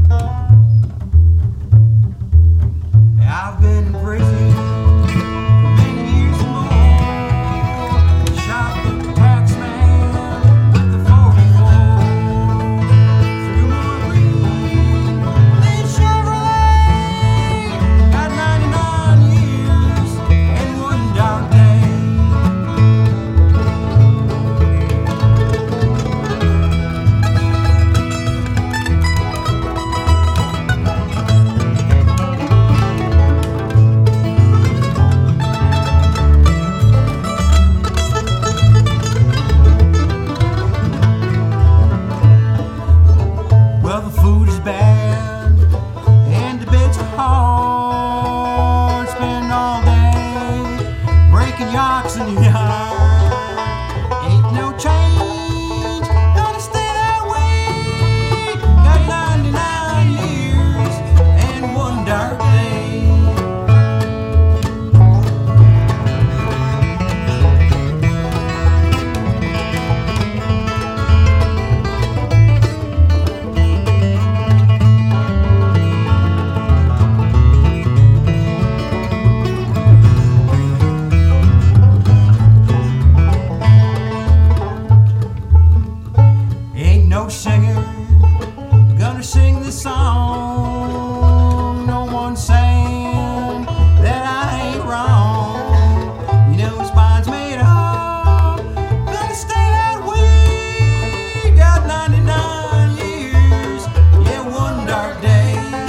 I've been in prison for many years and more. Shot the tax man with the 44. Threw more green than Chevrolet. Got 99 years and one dark day. Well, the food is bad and the beds are hard. Spend all day breaking yokes in the yard. Ain't no change, gonna stay that way. Got 99 years and one dark day. Ain't no singer gonna sing this song. No one saying that I ain't wrong. You know his spine's made up, gonna stay that way. Got 99 years, yeah, one dark day.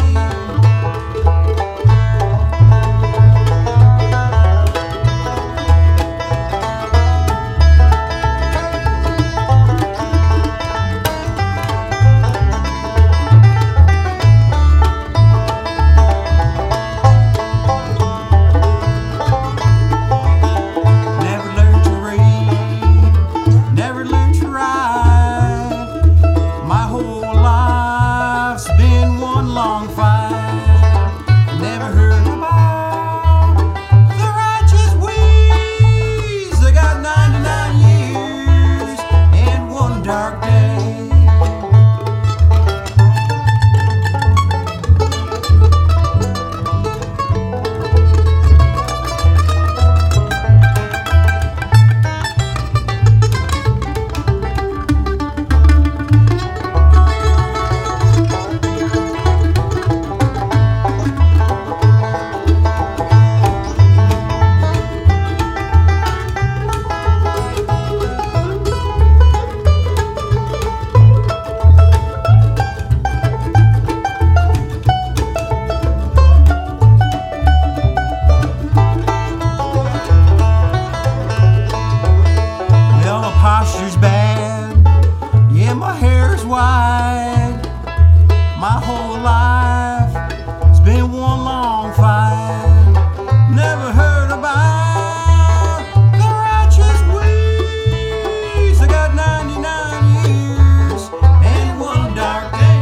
Never learned to read, never learned to write. My whole life's been one long fight. Never heard about the righteous ways. I got 99 years and one dark day. Well, my posture's bad, yeah, my hair's white. My whole life has been one long fight. Never heard about the righteous ways. I got 99 years and one dark day.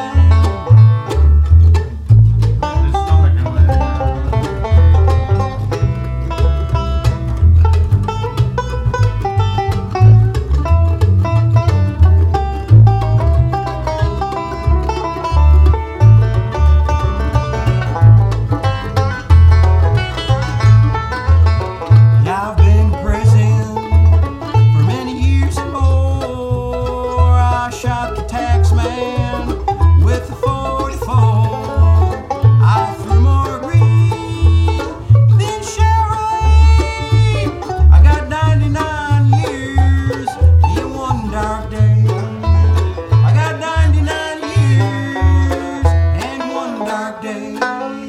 Yeah, I've been in prison for many years and more. I shot the tax man with a 44. I threw more green than Chevrolet. I got 99 years in one dark day. I got 99 years and one dark day.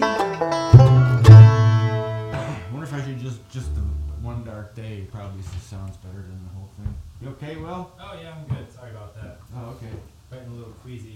I wonder if I should just the one dark day probably sounds better than the whole thing. You okay, Will? Oh yeah, I'm good. Sorry about that. Oh, okay. Fighting a little queasy.